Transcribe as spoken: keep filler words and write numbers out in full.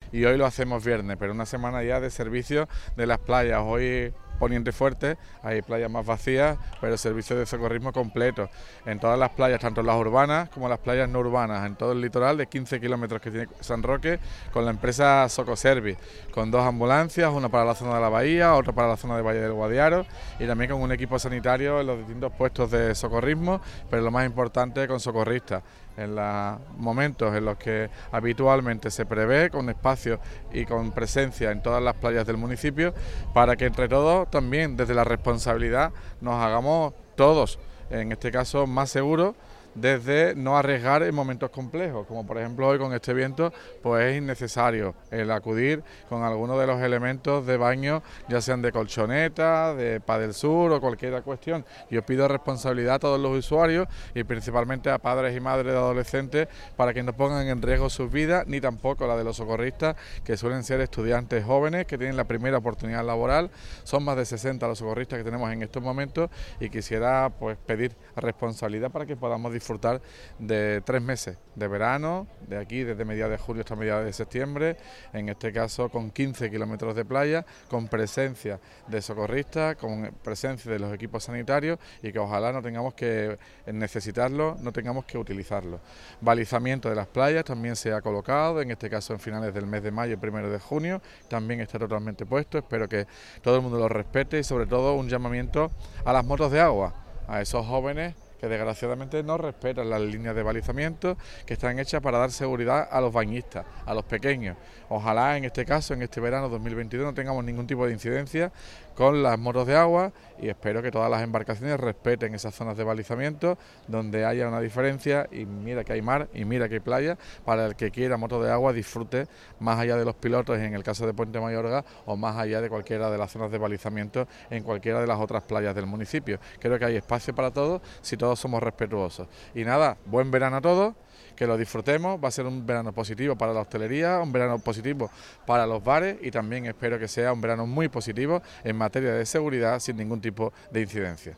y hoy lo hacemos viernes, pero una semana ya de servicio de las playas. Hoy Poniente Fuerte, hay playas más vacías, pero servicio de socorrismo completo en todas las playas, tanto las urbanas como las playas no urbanas, en todo el litoral de quince kilómetros que tiene San Roque, con la empresa Socoservice, con dos ambulancias, una para la zona de la bahía, otra para la zona de Valle del Guadiaro, y también con un equipo sanitario en los distintos puestos de socorrismo, pero lo más importante, con socorristas en los momentos en los que habitualmente se prevé, con espacio y con presencia en todas las playas del municipio, para que entre todos también desde la responsabilidad nos hagamos todos, en este caso más seguros, desde no arriesgar en momentos complejos, como por ejemplo hoy con este viento, pues es innecesario el acudir con algunos de los elementos de baño, ya sean de colchoneta, de Padel Sur o cualquier cuestión. Yo pido responsabilidad a todos los usuarios y principalmente a padres y madres de adolescentes para que no pongan en riesgo sus vidas, ni tampoco la de los socorristas, que suelen ser estudiantes jóvenes que tienen la primera oportunidad laboral. Son más de sesenta los socorristas que tenemos en estos momentos y quisiera pues pedir responsabilidad para que podamos disfrutar de tres meses de verano, de aquí desde mediados de julio hasta mediados de septiembre, en este caso con quince kilómetros de playa, con presencia de socorristas, con presencia de los equipos sanitarios y que ojalá no tengamos que necesitarlo, no tengamos que utilizarlo. Balizamiento de las playas también se ha colocado, en este caso en finales del mes de mayo y primero de junio, también está totalmente puesto, espero que todo el mundo lo respete y sobre todo un llamamiento a las motos de agua, a esos jóvenes que desgraciadamente no respetan las líneas de balizamiento que están hechas para dar seguridad a los bañistas, a los pequeños. Ojalá en este caso, en este verano dos mil veintidós, no tengamos ningún tipo de incidencia con las motos de agua y espero que todas las embarcaciones respeten esas zonas de balizamiento donde haya una diferencia y mira que hay mar y mira que hay playa para el que quiera moto de agua disfrute más allá de los pilotos en el caso de Puente Mayorga o más allá de cualquiera de las zonas de balizamiento en cualquiera de las otras playas del municipio. Creo que hay espacio para todos si todos somos respetuosos. Y nada, buen verano a todos, que lo disfrutemos, va a ser un verano positivo para la hostelería, un verano positivo para los bares y también espero que sea un verano muy positivo en materia de seguridad sin ningún tipo de incidencia.